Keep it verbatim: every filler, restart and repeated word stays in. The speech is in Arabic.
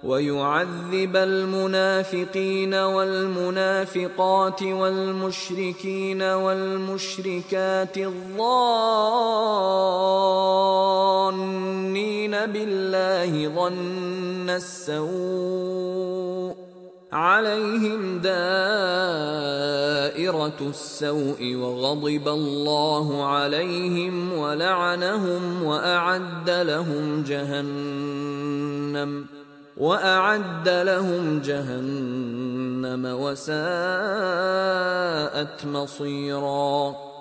ويعذب المنافقين والمنافقات والمشركين والمشركات الظانين بالله ظن السوء عليهم دائرة السوء وغضب الله عليهم ولعنهم وأعد لهم جهنم وأعد لهم جهنم وساءت مصيرا.